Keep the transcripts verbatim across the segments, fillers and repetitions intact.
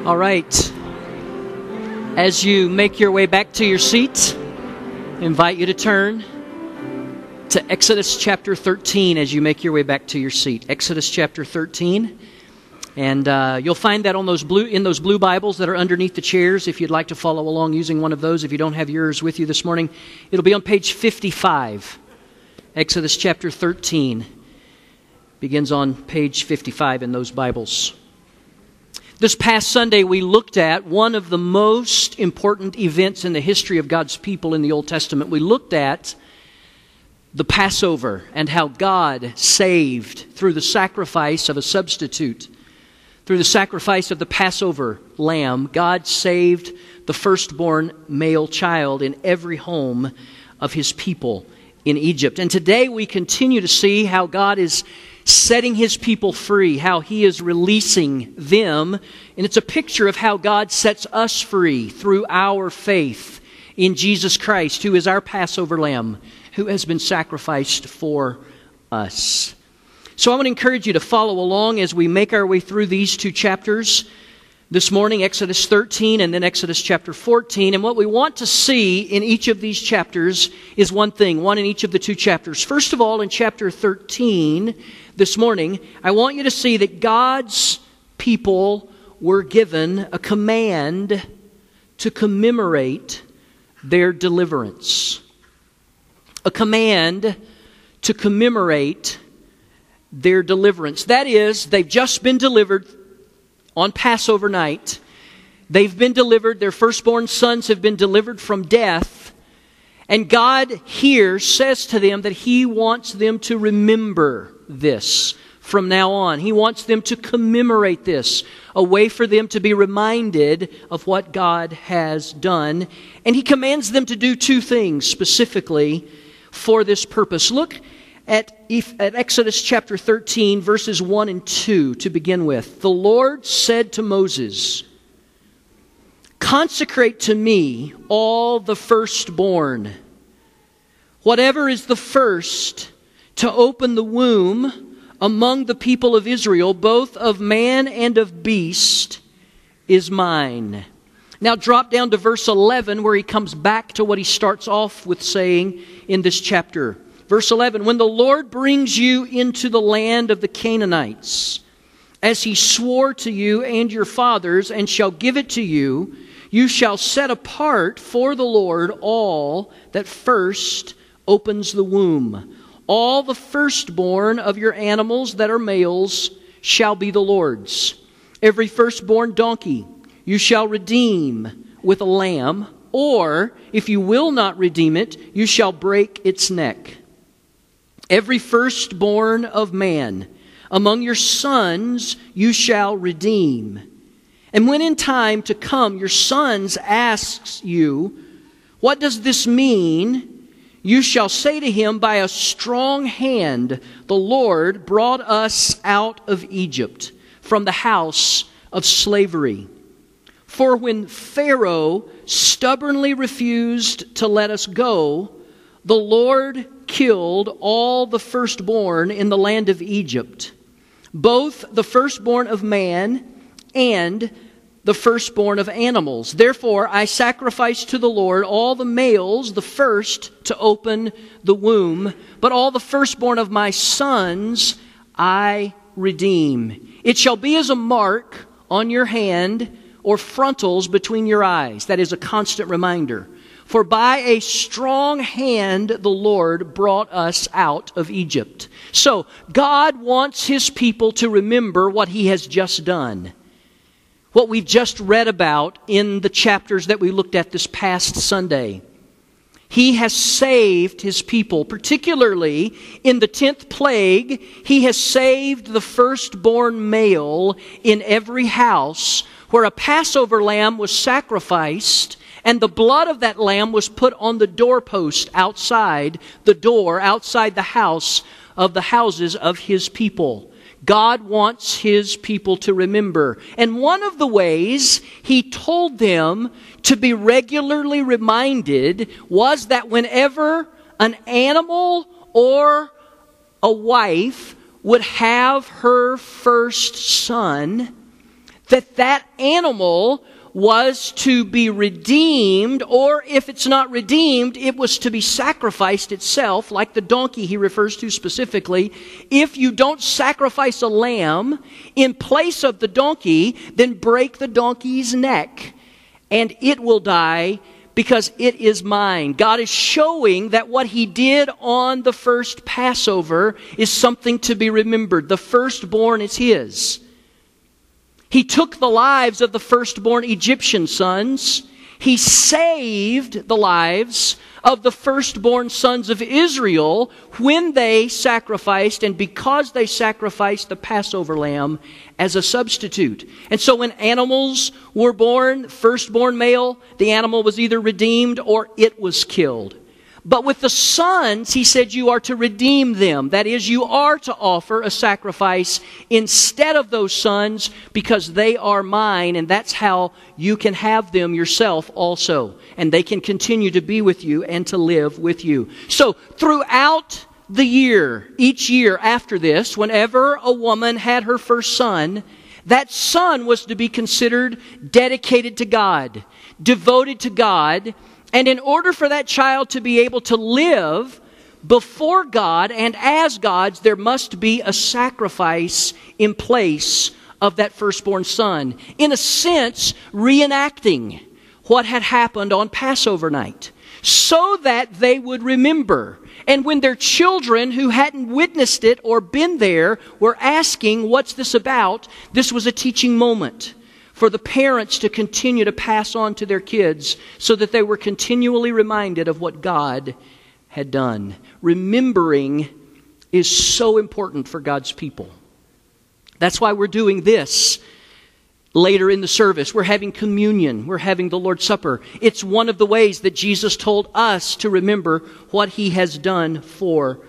All right. As you make your way back to your seat, I invite you to turn to Exodus chapter thirteen as you make your way back to your seat. Exodus chapter thirteen. And uh, you'll find that on those blue in those blue Bibles that are underneath the chairs if you'd like to follow along using one of those. If you don't have yours with you this morning, it'll be on page fifty-five. Exodus chapter thirteen begins on page fifty-five in those Bibles. This past Sunday, we looked at one of the most important events in the history of God's people in the Old Testament. We looked at the Passover and how God saved through the sacrifice of a substitute. Through the sacrifice of the Passover lamb, God saved the firstborn male child in every home of His people in Egypt. And today we continue to see how God is setting His people free, how He is releasing them. And it's a picture of how God sets us free through our faith in Jesus Christ, who is our Passover lamb, who has been sacrificed for us. So I want to encourage you to follow along as we make our way through these two chapters this morning, Exodus thirteen and then Exodus chapter fourteen. And what we want to see in each of these chapters is one thing, one in each of the two chapters. First of all, in chapter thirteen this morning, I want you to see that God's people were given a command to commemorate their deliverance. A command to commemorate their deliverance. That is, they've just been delivered on Passover night. They've been delivered. Their firstborn sons have been delivered from death. And God here says to them that He wants them to remember this from now on. He wants them to commemorate this, a way for them to be reminded of what God has done. And He commands them to do two things specifically for this purpose. Look At, at Exodus chapter thirteen, verses one and two to begin with. The Lord said to Moses, "Consecrate to me all the firstborn, whatever is the first to open the womb among the people of Israel, both of man and of beast, is mine." Now drop down to verse eleven, where he comes back to what he starts off with saying in this chapter. Verse eleven, "When the Lord brings you into the land of the Canaanites, as He swore to you and your fathers, and shall give it to you, you shall set apart for the Lord all that first opens the womb. All the firstborn of your animals that are males shall be the Lord's. Every firstborn donkey you shall redeem with a lamb, or if you will not redeem it, you shall break its neck. Every firstborn of man among your sons you shall redeem. And when in time to come your sons asks you, 'What does this mean?' you shall say to him, 'By a strong hand the Lord brought us out of Egypt, from the house of slavery. For when Pharaoh stubbornly refused to let us go, the Lord killed all the firstborn in the land of Egypt, both the firstborn of man and the firstborn of animals. Therefore I sacrifice to the Lord all the males, the first to open the womb, but all the firstborn of my sons I redeem. It shall be as a mark on your hand or frontals between your eyes." That is a constant reminder. "For by a strong hand the Lord brought us out of Egypt." So, God wants His people to remember what He has just done. What we've just read about in the chapters that we looked at this past Sunday. He has saved His people, particularly in the tenth plague. He has saved the firstborn male in every house where a Passover lamb was sacrificed, and the blood of that lamb was put on the doorpost outside the door, outside the house of the houses of His people. God wants His people to remember. And one of the ways He told them to be regularly reminded was that whenever an animal or a wife would have her first son, that that animal was to be redeemed, or if it's not redeemed, it was to be sacrificed itself, like the donkey he refers to specifically. If you don't sacrifice a lamb in place of the donkey, then break the donkey's neck, and it will die because it is mine. God is showing that what he did on the first Passover is something to be remembered. The firstborn is his. He took the lives of the firstborn Egyptian sons. He saved the lives of the firstborn sons of Israel when they sacrificed, and because they sacrificed the Passover lamb as a substitute. And so when animals were born, firstborn male, the animal was either redeemed or it was killed. But with the sons, he said, you are to redeem them. That is, you are to offer a sacrifice instead of those sons, because they are mine, and that's how you can have them yourself also. And they can continue to be with you and to live with you. So throughout the year, each year after this, whenever a woman had her first son, that son was to be considered dedicated to God, devoted to God. And in order for that child to be able to live before God and as God's, there must be a sacrifice in place of that firstborn son. In a sense, reenacting what had happened on Passover night, so that they would remember. And when their children who hadn't witnessed it or been there were asking, what's this about? This was a teaching moment for the parents to continue to pass on to their kids, so that they were continually reminded of what God had done. Remembering is so important for God's people. That's why we're doing this later in the service. We're having communion. We're having the Lord's Supper. It's one of the ways that Jesus told us to remember what he has done for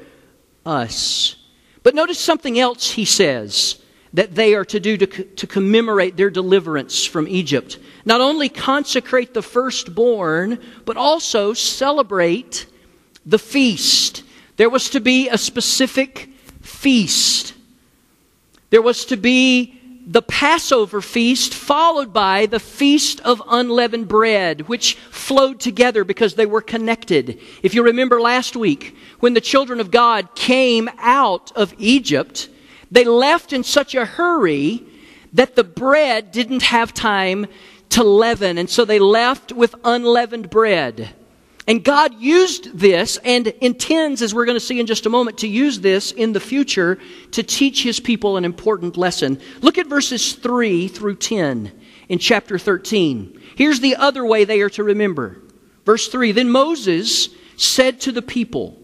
us. But notice something else he says that they are to do to, to commemorate their deliverance from Egypt. Not only consecrate the firstborn, but also celebrate the feast. There was to be a specific feast. There was to be the Passover feast, followed by the Feast of Unleavened Bread, which flowed together because they were connected. If you remember last week, when the children of God came out of Egypt, they left in such a hurry that the bread didn't have time to leaven. And so they left with unleavened bread. And God used this and intends, as we're going to see in just a moment, to use this in the future to teach his people an important lesson. Look at verses three through ten in chapter thirteen. Here's the other way they are to remember. Verse three, then Moses said to the people,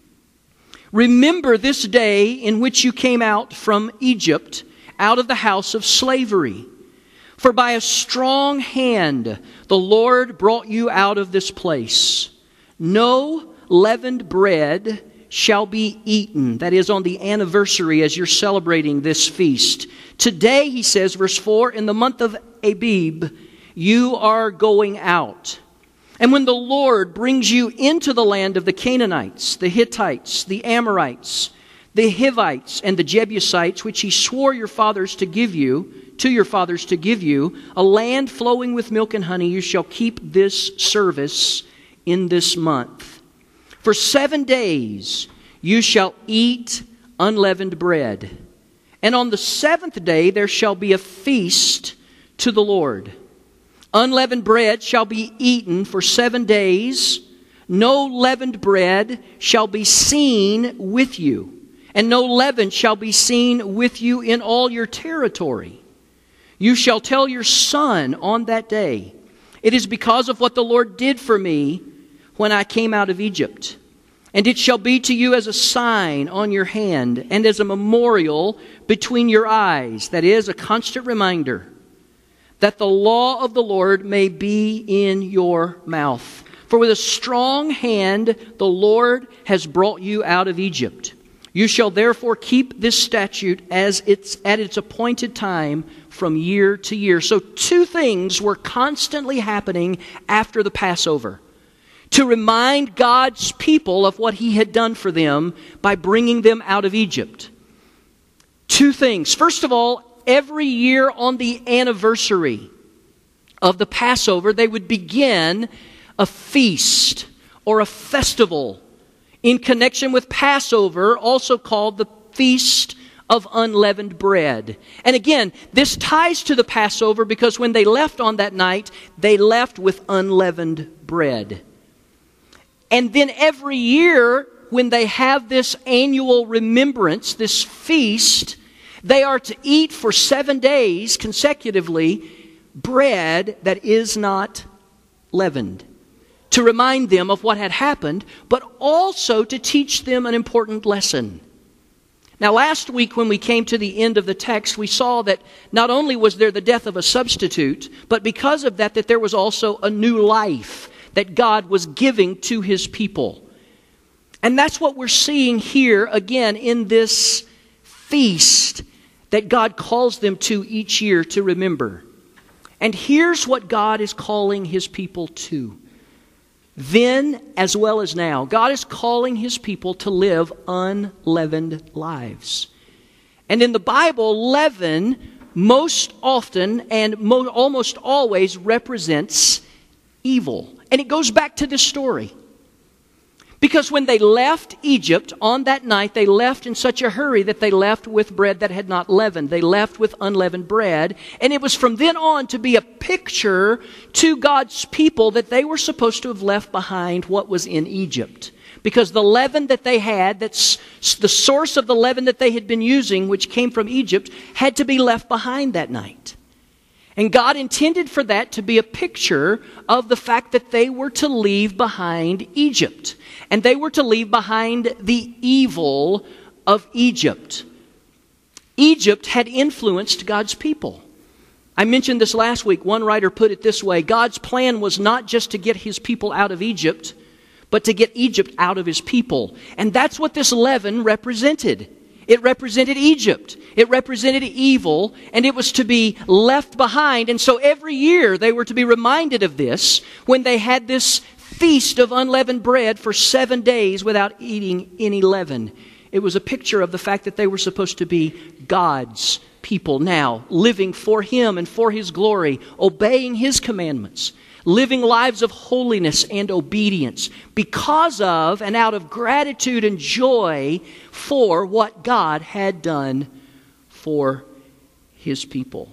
remember this day in which you came out from Egypt, out of the house of slavery. For by a strong hand the Lord brought you out of this place. No leavened bread shall be eaten. That is, on the anniversary as you're celebrating this feast. Today, he says, verse four, in the month of Abib, you are going out. And when the Lord brings you into the land of the Canaanites, the Hittites, the Amorites, the Hivites, and the Jebusites, which he swore your fathers to give you, to your fathers to give you, a land flowing with milk and honey, you shall keep this service in this month. For seven days you shall eat unleavened bread. And on the seventh day there shall be a feast to the Lord. Unleavened bread shall be eaten for seven days. No leavened bread shall be seen with you, and no leaven shall be seen with you in all your territory. You shall tell your son on that day, it is because of what the Lord did for me when I came out of Egypt. And it shall be to you as a sign on your hand and as a memorial between your eyes. That is, a constant reminder that the law of the Lord may be in your mouth. For with a strong hand the Lord has brought you out of Egypt. You shall therefore keep this statute as it's at its appointed time from year to year. So two things were constantly happening after the Passover. To remind God's people of what he had done for them by bringing them out of Egypt. Two things. First of all, every year on the anniversary of the Passover, they would begin a feast or a festival in connection with Passover, also called the Feast of Unleavened Bread. And again, this ties to the Passover because when they left on that night, they left with unleavened bread. And then every year, when they have this annual remembrance, this feast, they are to eat for seven days consecutively bread that is not leavened, to remind them of what had happened, but also to teach them an important lesson. Now, last week when we came to the end of the text, we saw that not only was there the death of a substitute, but because of that, that there was also a new life that God was giving to His people. And that's what we're seeing here again in this feast that God calls them to each year to remember. And here's what God is calling His people to. Then as well as now, God is calling His people to live unleavened lives. And in the Bible, leaven most often and mo- almost always represents evil. And it goes back to this story. Because when they left Egypt on that night, they left in such a hurry that they left with bread that had not leavened. They left with unleavened bread. And it was from then on to be a picture to God's people that they were supposed to have left behind what was in Egypt. Because the leaven that they had, that's the source of the leaven that they had been using, which came from Egypt, had to be left behind that night. And God intended for that to be a picture of the fact that they were to leave behind Egypt. And they were to leave behind the evil of Egypt. Egypt had influenced God's people. I mentioned this last week. One writer put it this way: God's plan was not just to get His people out of Egypt, but to get Egypt out of His people. And that's what this leaven represented. It represented Egypt. It represented evil, and it was to be left behind. And so every year they were to be reminded of this when they had this feast of unleavened bread for seven days without eating any leaven. It was a picture of the fact that they were supposed to be God's people now, living for Him and for His glory, obeying His commandments, living lives of holiness and obedience because of and out of gratitude and joy for what God had done for His people.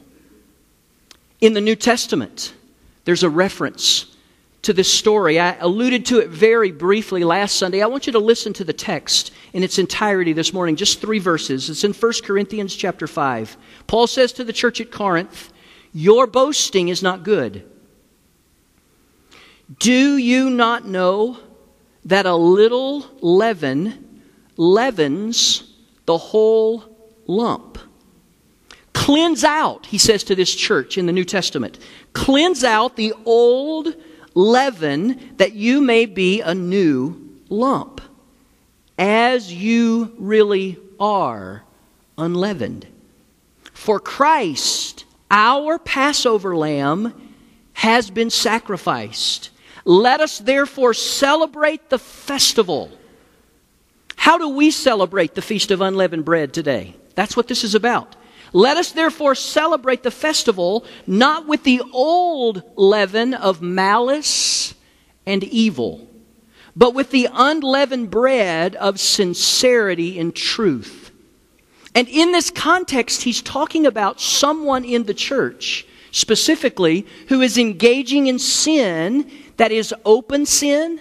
In the New Testament, there's a reference to this story. I alluded to it very briefly last Sunday. I want you to listen to the text in its entirety this morning, just three verses. It's in First Corinthians chapter five. Paul says to the church at Corinth, "Your boasting is not good. Do you not know that a little leaven leavens the whole lump? Cleanse out," he says to this church in the New Testament, "cleanse out the old leaven that you may be a new lump, as you really are unleavened. For Christ, our Passover lamb, has been sacrificed. Let us therefore celebrate the festival." How do we celebrate the Feast of Unleavened Bread today? That's what this is about. "Let us therefore celebrate the festival, not with the old leaven of malice and evil, but with the unleavened bread of sincerity and truth." And in this context, he's talking about someone in the church, specifically, who is engaging in sin that is open sin.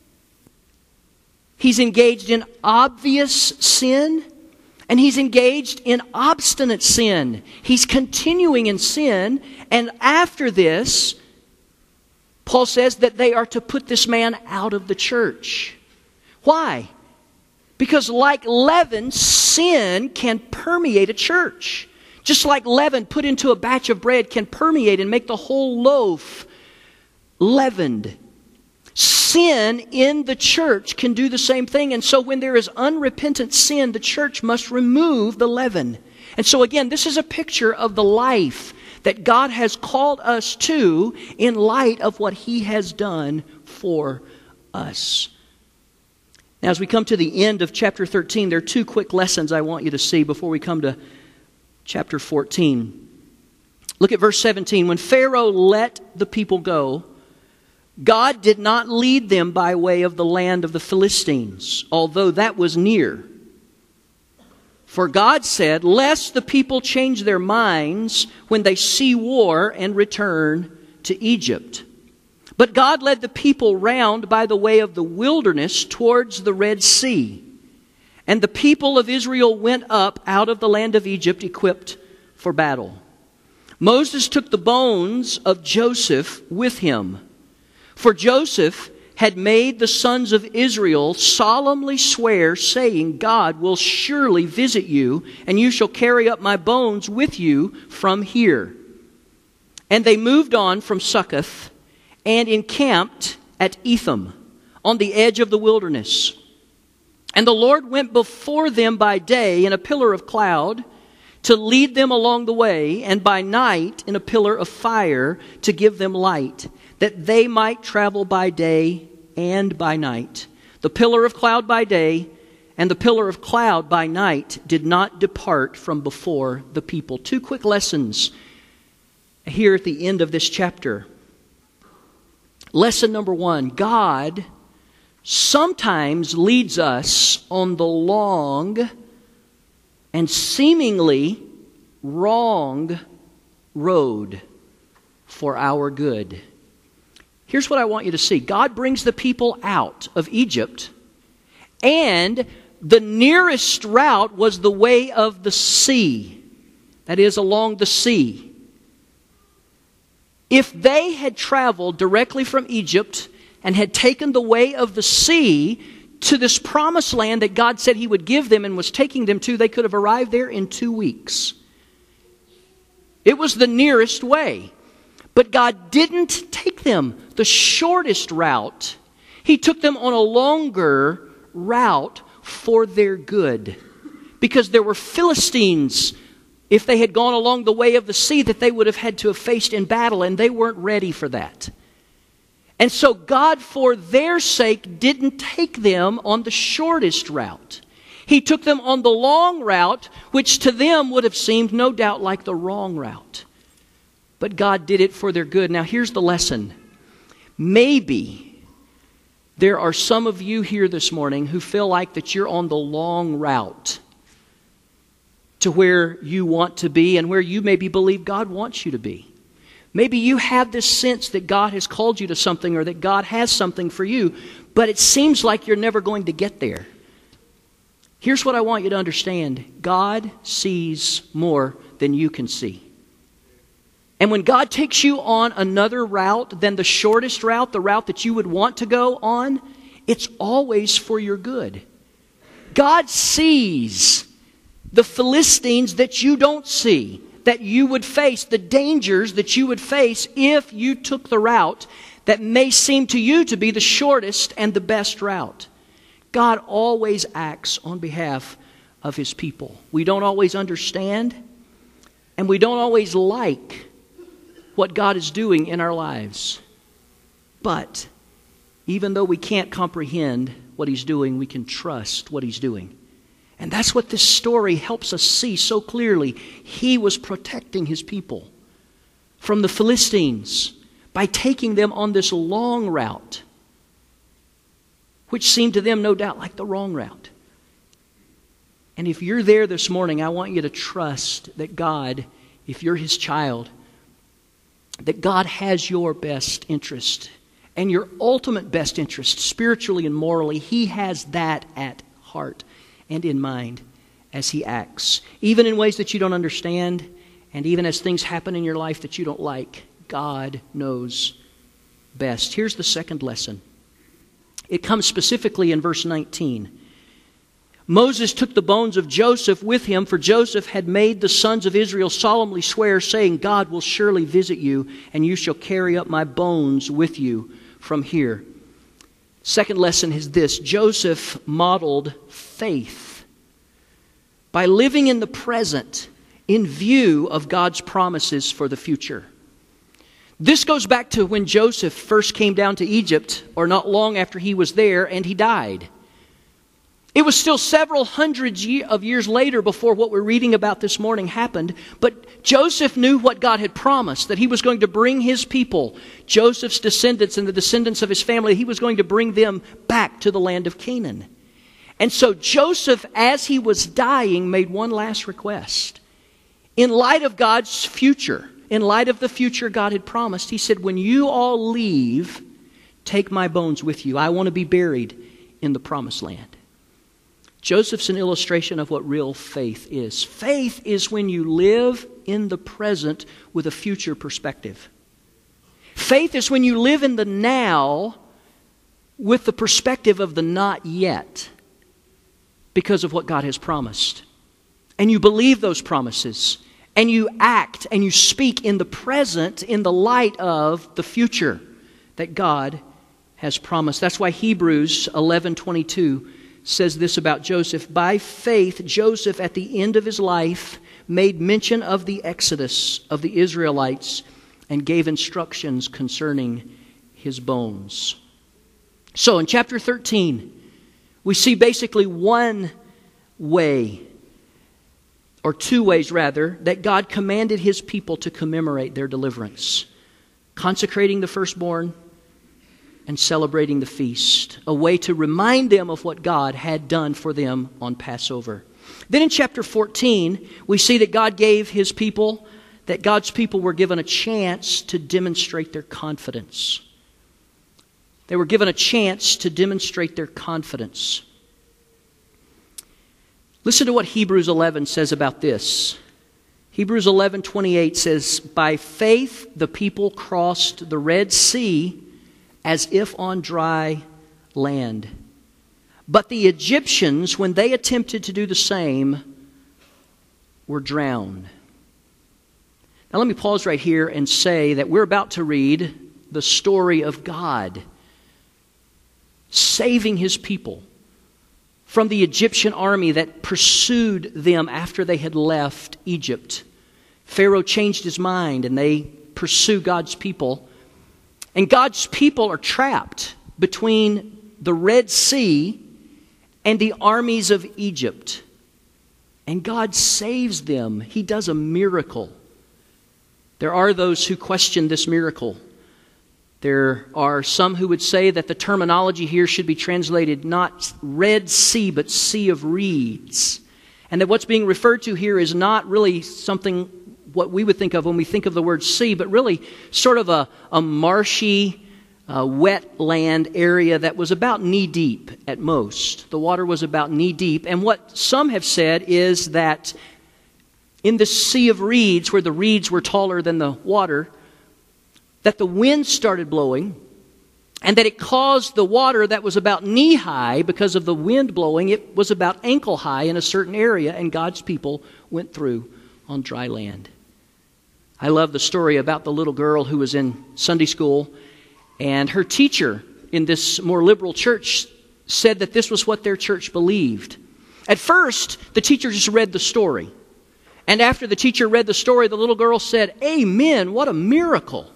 He's engaged in obvious sin. And he's engaged in obstinate sin. He's continuing in sin. And after this, Paul says that they are to put this man out of the church. Why? Because like leaven, sin can permeate a church. Just like leaven put into a batch of bread can permeate and make the whole loaf leavened. Sin in the church can do the same thing. And so when there is unrepentant sin, the church must remove the leaven. And so again, this is a picture of the life that God has called us to in light of what He has done for us. Now, as we come to the end of chapter thirteen, there are two quick lessons I want you to see before we come to chapter fourteen. Look at verse seventeen. When Pharaoh let the people go, God did not lead them by way of the land of the Philistines, although that was near. For God said, lest the people change their minds when they see war and return to Egypt. But God led the people round by the way of the wilderness towards the Red Sea. And the people of Israel went up out of the land of Egypt equipped for battle. Moses took the bones of Joseph with him. For Joseph had made the sons of Israel solemnly swear, saying, God will surely visit you, and you shall carry up my bones with you from here. And they moved on from Succoth and encamped at Etham, on the edge of the wilderness. And the Lord went before them by day in a pillar of cloud to lead them along the way, and by night in a pillar of fire to give them light, that they might travel by day and by night. The pillar of cloud by day and the pillar of cloud by night did not depart from before the people. Two quick lessons here at the end of this chapter. Lesson number one, God sometimes leads us on the long and seemingly wrong road for our good. Here's what I want you to see. God brings the people out of Egypt, and the nearest route was the way of the sea. That is, along the sea. If they had traveled directly from Egypt and had taken the way of the sea to this promised land that God said He would give them and was taking them to, they could have arrived there in two weeks. It was the nearest way. But God didn't take them the shortest route. He took them on a longer route for their good. Because there were Philistines, if they had gone along the way of the sea, that they would have had to have faced in battle, and they weren't ready for that. And so God, for their sake, didn't take them on the shortest route. He took them on the long route, which to them would have seemed no doubt like the wrong route. But God did it for their good. Now here's the lesson. Maybe there are some of you here this morning who feel like that you're on the long route to where you want to be and where you maybe believe God wants you to be. Maybe you have this sense that God has called you to something or that God has something for you, but it seems like you're never going to get there. Here's what I want you to understand. God sees more than you can see. And when God takes you on another route than the shortest route, the route that you would want to go on, it's always for your good. God sees the Philistines that you don't see, that you would face, the dangers that you would face if you took the route that may seem to you to be the shortest and the best route. God always acts on behalf of His people. We don't always understand, and we don't always like what God is doing in our lives. But even though we can't comprehend what He's doing, we can trust what He's doing. And that's what this story helps us see so clearly. He was protecting His people from the Philistines by taking them on this long route, which seemed to them no doubt like the wrong route. And if you're there this morning, I want you to trust that God, if you're His child, that God has your best interest and your ultimate best interest, spiritually and morally. He has that at heart and in mind as He acts. Even in ways that you don't understand, and even as things happen in your life that you don't like, God knows best. Here's the second lesson. It comes specifically in verse nineteen. Moses took the bones of Joseph with him, for Joseph had made the sons of Israel solemnly swear, saying, God will surely visit you, and you shall carry up my bones with you from here. Second lesson is this. Joseph modeled faith by living in the present in view of God's promises for the future. This goes back to when Joseph first came down to Egypt, or not long after he was there, and he died. It was still several hundreds of years later before what we're reading about this morning happened. But Joseph knew what God had promised, that he was going to bring his people, Joseph's descendants and the descendants of his family, he was going to bring them back to the land of Canaan. And so Joseph, as he was dying, made one last request. In light of God's future, in light of the future God had promised, he said, when you all leave, take my bones with you. I want to be buried in the promised land. Joseph's an illustration of what real faith is. Faith is when you live in the present with a future perspective. Faith is when you live in the now with the perspective of the not yet because of what God has promised. And you believe those promises. And you act and you speak in the present in the light of the future that God has promised. That's why Hebrews eleven twenty-two says this about Joseph. By faith, Joseph, at the end of his life, made mention of the exodus of the Israelites and gave instructions concerning his bones. So in chapter thirteen, we see basically one way, or two ways rather, that God commanded his people to commemorate their deliverance. Consecrating the firstborn and celebrating the feast, a way to remind them of what God had done for them on Passover. Then in chapter fourteen, we see that God gave his people, that God's people were given a chance to demonstrate their confidence. They were given a chance to demonstrate their confidence. Listen to what Hebrews eleven says about this. Hebrews eleven twenty-eight says, by faith the people crossed the Red Sea as if on dry land. But the Egyptians, when they attempted to do the same, were drowned. Now let me pause right here and say that we're about to read the story of God saving his people from the Egyptian army that pursued them after they had left Egypt. Pharaoh changed his mind and they pursue God's people. And God's people are trapped between the Red Sea and the armies of Egypt. And God saves them. He does a miracle. There are those who question this miracle. There are some who would say that the terminology here should be translated not Red Sea, but Sea of Reeds. And that what's being referred to here is not really something what we would think of when we think of the word sea, but really sort of a, a marshy, uh, wetland area that was about knee-deep at most. The water was about knee-deep. And what some have said is that in the Sea of Reeds, where the reeds were taller than the water, that the wind started blowing and that it caused the water that was about knee-high, because of the wind blowing, it was about ankle-high in a certain area, and God's people went through on dry land. I love the story about the little girl who was in Sunday school, and her teacher in this more liberal church said that this was what their church believed. At first, the teacher just read the story. And after the teacher read the story, the little girl said, "Amen, what a miracle."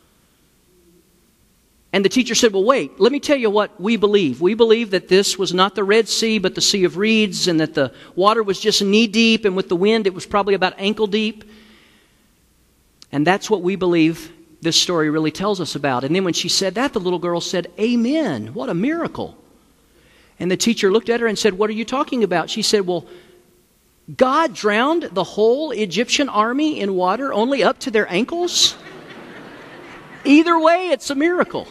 And the teacher said, well, wait, let me tell you what we believe. We believe that this was not the Red Sea, but the Sea of Reeds, and that the water was just knee-deep, and with the wind, it was probably about ankle-deep. And that's what we believe this story really tells us about. And then when she said that, the little girl said, "Amen, what a miracle." And the teacher looked at her and said, "What are you talking about?" She said, "Well, God drowned the whole Egyptian army in water only up to their ankles? Either way, it's a miracle."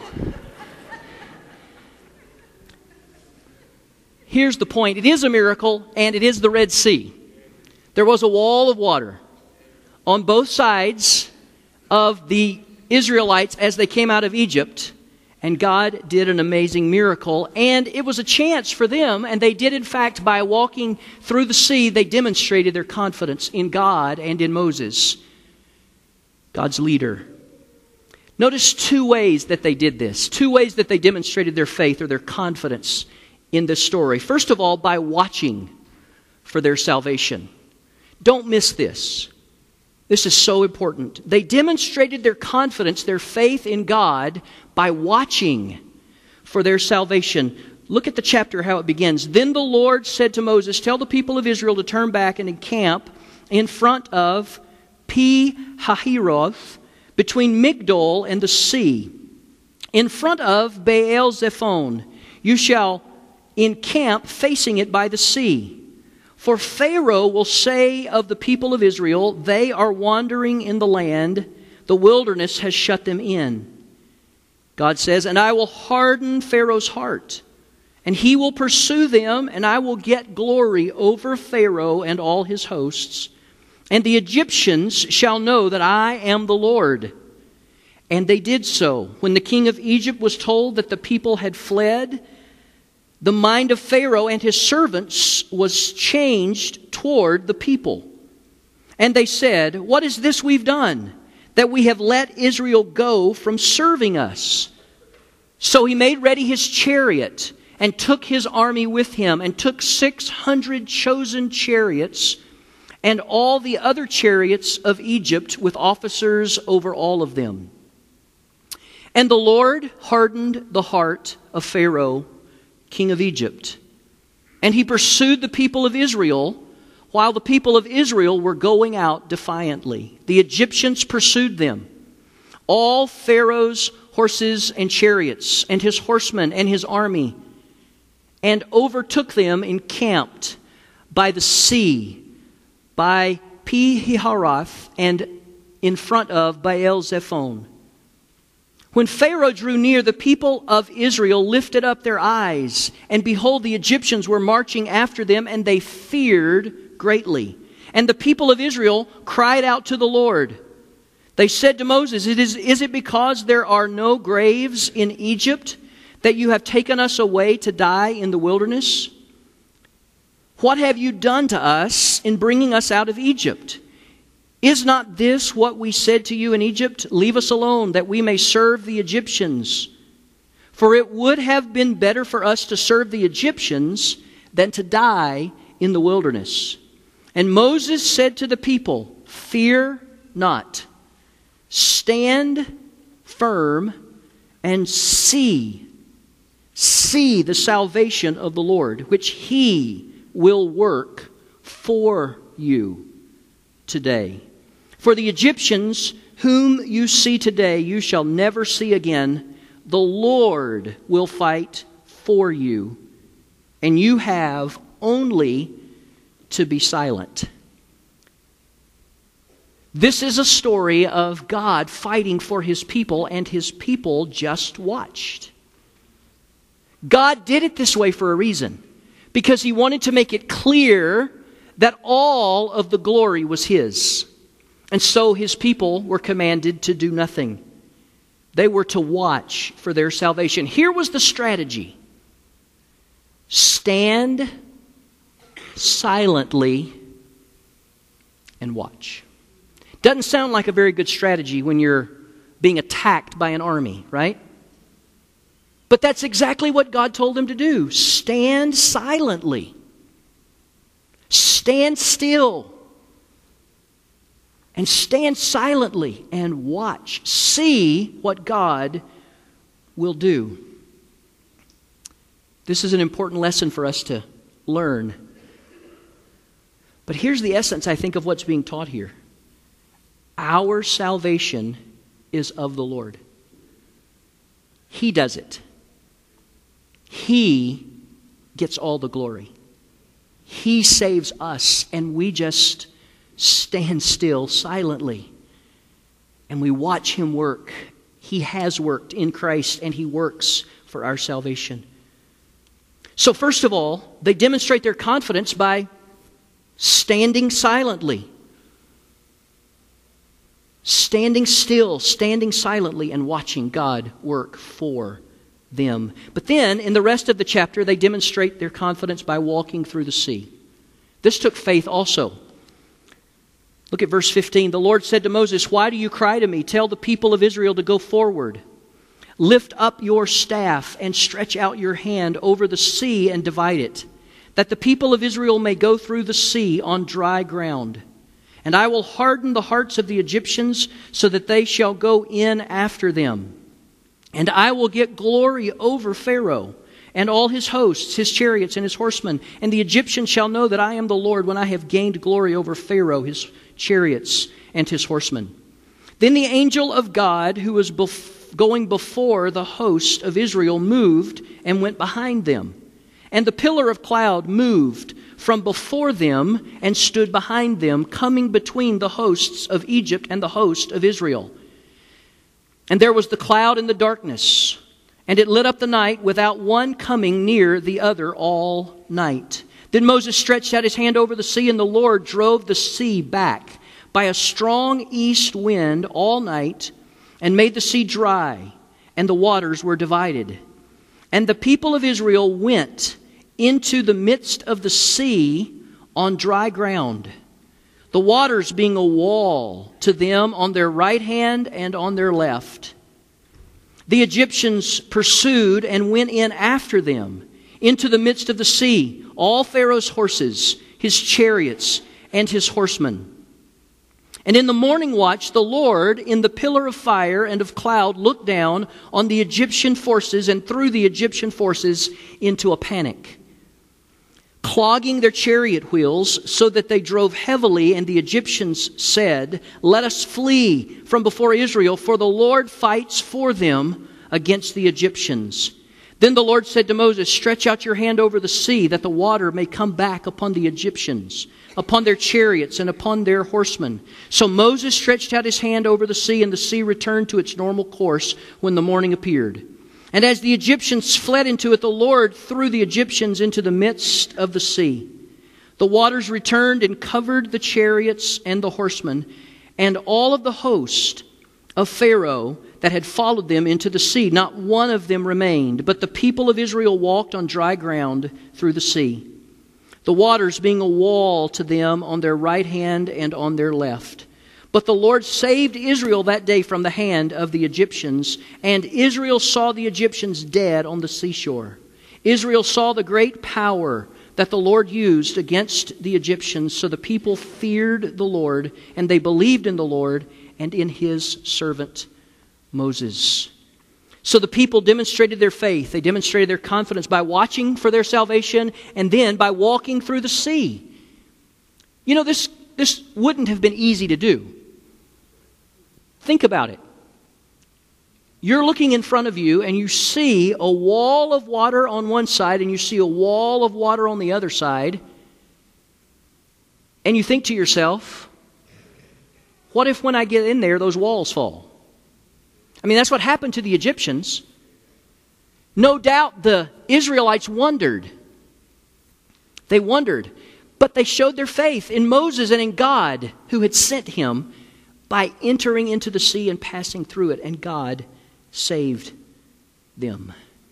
Here's the point. It is a miracle, and it is the Red Sea. There was a wall of water on both sides of the Israelites as they came out of Egypt, and God did an amazing miracle, and it was a chance for them, and they did, in fact, by walking through the sea, they demonstrated their confidence in God and in Moses, God's leader. Notice two ways that they did this, two ways that they demonstrated their faith or their confidence in this story. First of all, by watching for their salvation. Don't miss this. This is so important. They demonstrated their confidence, their faith in God, by watching for their salvation. Look at the chapter, how it begins. Then the Lord said to Moses, tell the people of Israel to turn back and encamp in front of Pi-hahiroth, between Migdol and the sea, in front of Baal-zephon. You shall encamp facing it by the sea. For Pharaoh will say of the people of Israel, they are wandering in the land, the wilderness has shut them in. God says, and I will harden Pharaoh's heart, and he will pursue them, and I will get glory over Pharaoh and all his hosts. And the Egyptians shall know that I am the Lord. And they did so. When the king of Egypt was told that the people had fled, the mind of Pharaoh and his servants was changed toward the people. And they said, what is this we've done, that we have let Israel go from serving us? So he made ready his chariot and took his army with him, and took six hundred chosen chariots and all the other chariots of Egypt with officers over all of them. And the Lord hardened the heart of Pharaoh, king of Egypt, and he pursued the people of Israel while the people of Israel were going out defiantly. The Egyptians pursued them, all Pharaoh's horses and chariots, and his horsemen and his army, and overtook them encamped by the sea, by Pi-hahiroth, and in front of Baal-zephon. When Pharaoh drew near, the people of Israel lifted up their eyes, and behold, the Egyptians were marching after them, and they feared greatly. And the people of Israel cried out to the Lord. They said to Moses, "It is, is it because there are no graves in Egypt that you have taken us away to die in the wilderness? What have you done to us in bringing us out of Egypt? Is not this what we said to you in Egypt? Leave us alone, that we may serve the Egyptians. For it would have been better for us to serve the Egyptians than to die in the wilderness." And Moses said to the people, "Fear not. Stand firm and see, see the salvation of the Lord, which He will work for you today. For the Egyptians whom you see today, you shall never see again. The Lord will fight for you, and you have only to be silent." This is a story of God fighting for His people, and His people just watched. God did it this way for a reason, because He wanted to make it clear that all of the glory was His. And so His people were commanded to do nothing. They were to watch for their salvation. Here was the strategy: stand silently and watch. Doesn't sound like a very good strategy when you're being attacked by an army, right? But that's exactly what God told them to do. Stand silently. Stand still. And stand silently and watch. See what God will do. This is an important lesson for us to learn. But here's the essence, I think, of what's being taught here. Our salvation is of the Lord. He does it. He gets all the glory. He saves us, and we just stand still silently, and we watch Him work. He has worked in Christ, and He works for our salvation. So first of all, they demonstrate their confidence by standing silently. Standing still, standing silently, and watching God work for them. But then, in the rest of the chapter, they demonstrate their confidence by walking through the sea. This took faith also. Look at verse fifteen. The Lord said to Moses, "Why do you cry to me? Tell the people of Israel to go forward. Lift up your staff and stretch out your hand over the sea and divide it, that the people of Israel may go through the sea on dry ground. And I will harden the hearts of the Egyptians so that they shall go in after them. And I will get glory over Pharaoh and all his hosts, his chariots, and his horsemen. And the Egyptians shall know that I am the Lord when I have gained glory over Pharaoh, his chariots, and his horsemen. Then the angel of God, who was bef- going before the host of Israel, moved and went behind them. And the pillar of cloud moved from before them and stood behind them, coming between the hosts of Egypt and the host of Israel. And there was the cloud in the darkness, and it lit up the night without one coming near the other all night. Then Moses stretched out his hand over the sea, and the Lord drove the sea back by a strong east wind all night, and made the sea dry, and the waters were divided. And the people of Israel went into the midst of the sea on dry ground, the waters being a wall to them on their right hand and on their left. The Egyptians pursued and went in after them into the midst of the sea, all Pharaoh's horses, his chariots, and his horsemen. And in the morning watch, the Lord, in the pillar of fire and of cloud, looked down on the Egyptian forces and threw the Egyptian forces into a panic, clogging their chariot wheels so that they drove heavily. And the Egyptians said, "Let us flee from before Israel, for the Lord fights for them against the Egyptians." Then the Lord said to Moses, "Stretch out your hand over the sea, that the water may come back upon the Egyptians, upon their chariots and upon their horsemen." So Moses stretched out his hand over the sea, and the sea returned to its normal course when the morning appeared. And as the Egyptians fled into it, the Lord threw the Egyptians into the midst of the sea. The waters returned and covered the chariots and the horsemen, and all of the host of Pharaoh that had followed them into the sea. Not one of them remained, but the people of Israel walked on dry ground through the sea, the waters being a wall to them on their right hand and on their left. But the Lord saved Israel that day from the hand of the Egyptians, and Israel saw the Egyptians dead on the seashore. Israel saw the great power that the Lord used against the Egyptians, so the people feared the Lord, and they believed in the Lord and in his servant Moses. So the people demonstrated their faith. They demonstrated their confidence by watching for their salvation and then by walking through the sea. You know, this, this wouldn't have been easy to do. Think about it. You're looking in front of you and you see a wall of water on one side and you see a wall of water on the other side. And you think to yourself, what if when I get in there, those walls fall? I mean, that's what happened to the Egyptians. No doubt the Israelites wondered. They wondered. But they showed their faith in Moses and in God who had sent him by entering into the sea and passing through it. And God saved them.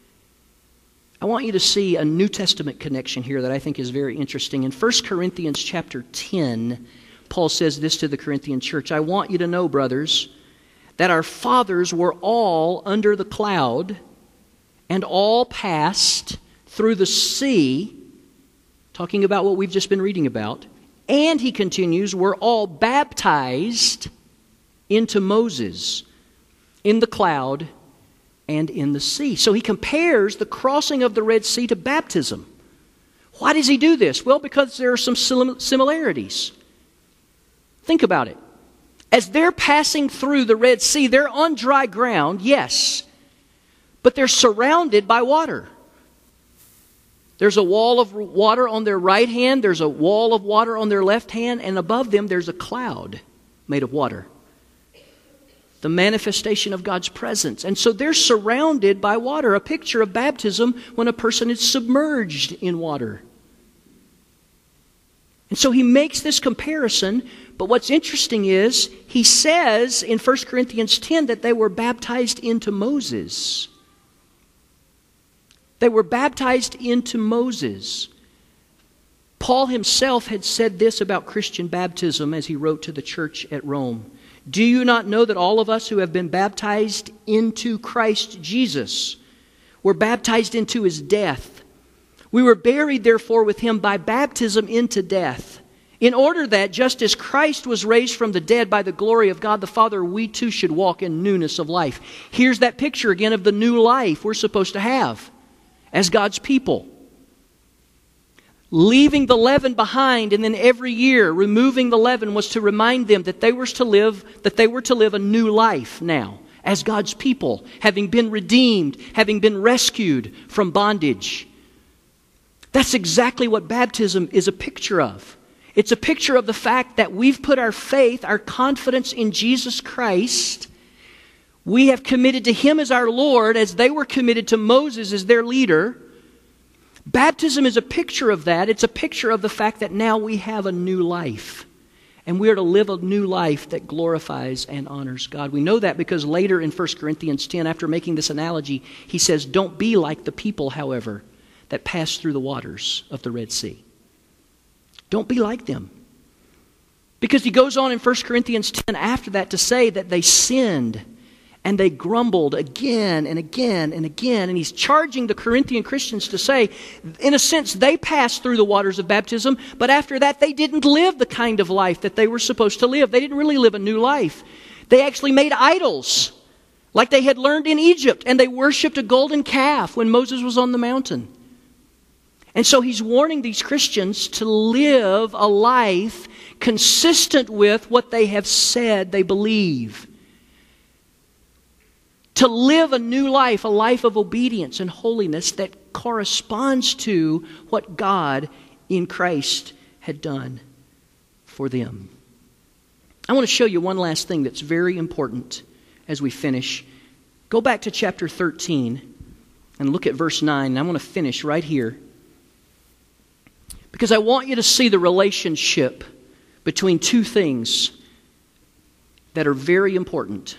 I want you to see a New Testament connection here that I think is very interesting. In First Corinthians chapter ten, Paul says this to the Corinthian church: "I want you to know, brothers, that our fathers were all under the cloud and all passed through the sea," talking about what we've just been reading about. And he continues, "were all baptized into Moses in the cloud and in the sea." So he compares the crossing of the Red Sea to baptism. Why does he do this? Well, because there are some similarities. Think about it. As they're passing through the Red Sea, they're on dry ground, yes, but they're surrounded by water. There's a wall of water on their right hand, there's a wall of water on their left hand, and above them there's a cloud made of water. The manifestation of God's presence. And so they're surrounded by water, a picture of baptism when a person is submerged in water. And so he makes this comparison, but what's interesting is he says in First Corinthians ten that they were baptized into Moses. They were baptized into Moses. Paul himself had said this about Christian baptism as he wrote to the church at Rome: "Do you not know that all of us who have been baptized into Christ Jesus were baptized into his death? We were buried, therefore, with him by baptism into death, in order that, just as Christ was raised from the dead by the glory of God the Father, we too should walk in newness of life." Here's that picture again of the new life we're supposed to have as God's people. Leaving the leaven behind, and then every year removing the leaven was to remind them that they were to live, that they were to live a new life now as God's people, having been redeemed, having been rescued from bondage. That's exactly what baptism is a picture of. It's a picture of the fact that we've put our faith, our confidence in Jesus Christ. We have committed to Him as our Lord, as they were committed to Moses as their leader. Baptism is a picture of that. It's a picture of the fact that now we have a new life. And we are to live a new life that glorifies and honors God. We know that because later in First Corinthians ten, after making this analogy, he says, don't be like the people, however, that passed through the waters of the Red Sea. Don't be like them. Because he goes on in First Corinthians ten after that to say that they sinned and they grumbled again and again and again. And he's charging the Corinthian Christians to say, in a sense, they passed through the waters of baptism, but after that they didn't live the kind of life that they were supposed to live. They didn't really live a new life. They actually made idols, like they had learned in Egypt, and they worshipped a golden calf when Moses was on the mountain. And so he's warning these Christians to live a life consistent with what they have said they believe. To live a new life, a life of obedience and holiness that corresponds to what God in Christ had done for them. I want to show you one last thing that's very important as we finish. Go back to chapter thirteen and look at verse nine. And I want to finish right here, because I want you to see the relationship between two things that are very important.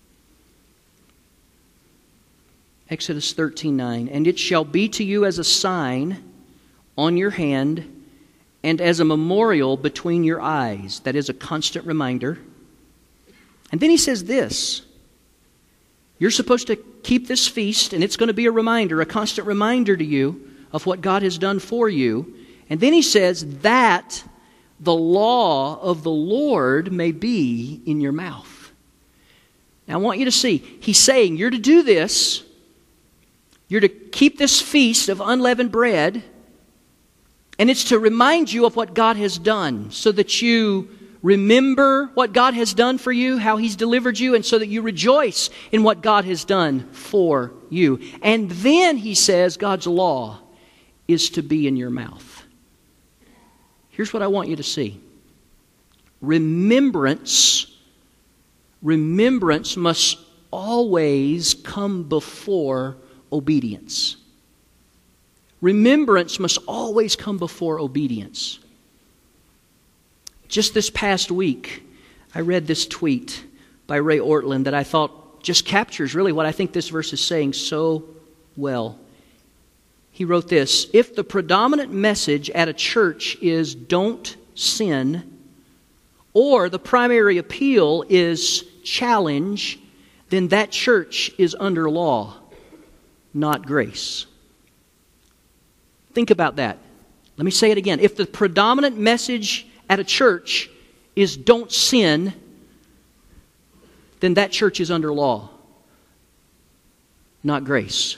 Exodus thirteen nine, and it shall be to you as a sign on your hand and as a memorial between your eyes. That is a constant reminder. And then he says this, you're supposed to keep this feast, and it's going to be a reminder, a constant reminder to you of what God has done for you. And then he says that the law of the Lord may be in your mouth. Now I want you to see, he's saying you're to do this. You're to keep this feast of unleavened bread, and it's to remind you of what God has done, so that you remember what God has done for you, how He's delivered you, and so that you rejoice in what God has done for you. And then he says God's law is to be in your mouth. Here's what I want you to see. Remembrance, remembrance must always come before obedience. Remembrance must always come before obedience. Just this past week, I read this tweet by Ray Ortlund that I thought just captures really what I think this verse is saying so well. He wrote this, if the predominant message at a church is don't sin, or the primary appeal is challenge, then that church is under law, not grace. Think about that. Let me say it again. If the predominant message at a church is don't sin, then that church is under law, not grace.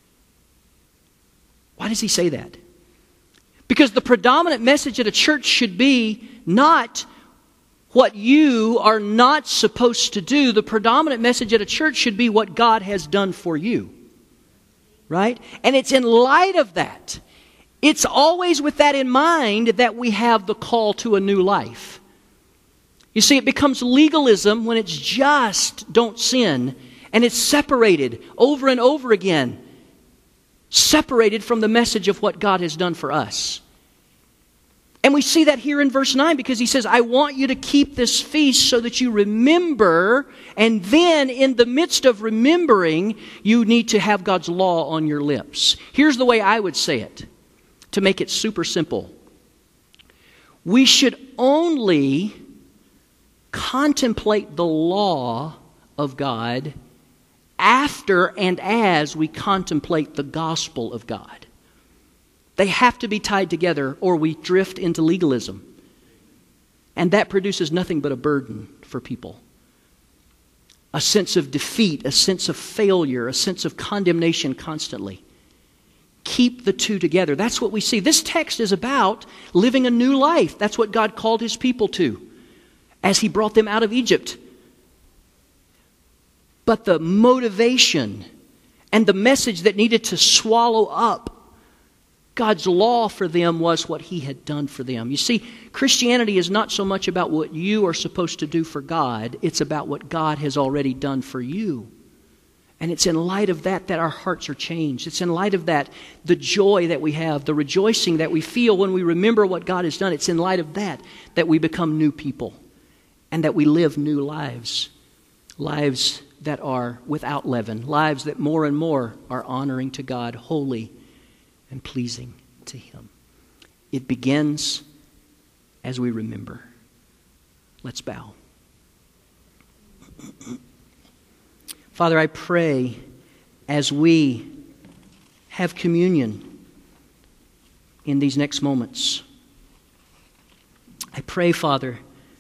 Why does he say that? Because the predominant message at a church should be not what you are not supposed to do. The predominant message at a church should be what God has done for you. Right? And it's in light of that, it's always with that in mind that we have the call to a new life. You see, it becomes legalism when it's just don't sin, and it's separated over and over again, separated from the message of what God has done for us. And we see that here in verse nine, because he says, I want you to keep this feast so that you remember, and then in the midst of remembering, you need to have God's law on your lips. Here's the way I would say it, to make it super simple. We should only contemplate the law of God after and as we contemplate the gospel of God. They have to be tied together, or we drift into legalism. And that produces nothing but a burden for people. A sense of defeat, a sense of failure, a sense of condemnation constantly. keep the two together. That's what we see. This text is about living a new life. That's what God called His people to as He brought them out of Egypt. But the motivation and the message that needed to swallow up God's law for them was what He had done for them. You see, Christianity is not so much about what you are supposed to do for God. It's about what God has already done for you. And it's in light of that that our hearts are changed. It's in light of that, the joy that we have, the rejoicing that we feel when we remember what God has done. It's in light of that that we become new people and that we live new lives. Lives that are without leaven. Lives that more and more are honoring to God, holy and pleasing to Him. It begins as we remember. Let's bow. Father, I pray as we have communion in these next moments, I pray, Father,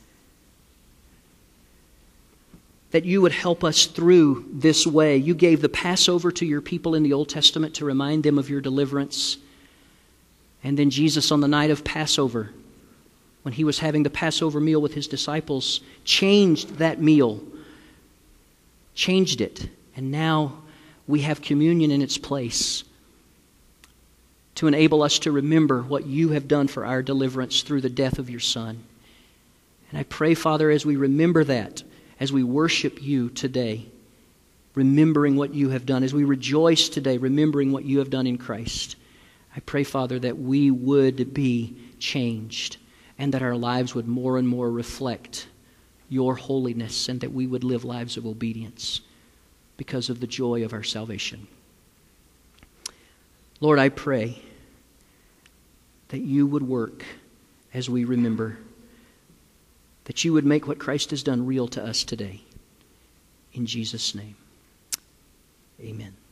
that you would help us through this way. You gave the Passover to your people in the Old Testament to remind them of your deliverance. And then Jesus, on the night of Passover, when He was having the Passover meal with His disciples, changed that meal, changed it. And now we have communion in its place to enable us to remember what you have done for our deliverance through the death of your Son. And I pray, Father, as we remember that, as we worship you today, remembering what you have done, as we rejoice today, remembering what you have done in Christ, I pray, Father, that we would be changed and that our lives would more and more reflect your holiness and that we would live lives of obedience because of the joy of our salvation. Lord, I pray that you would work as we remember, that you would make what Christ has done real to us today. In Jesus' name, amen.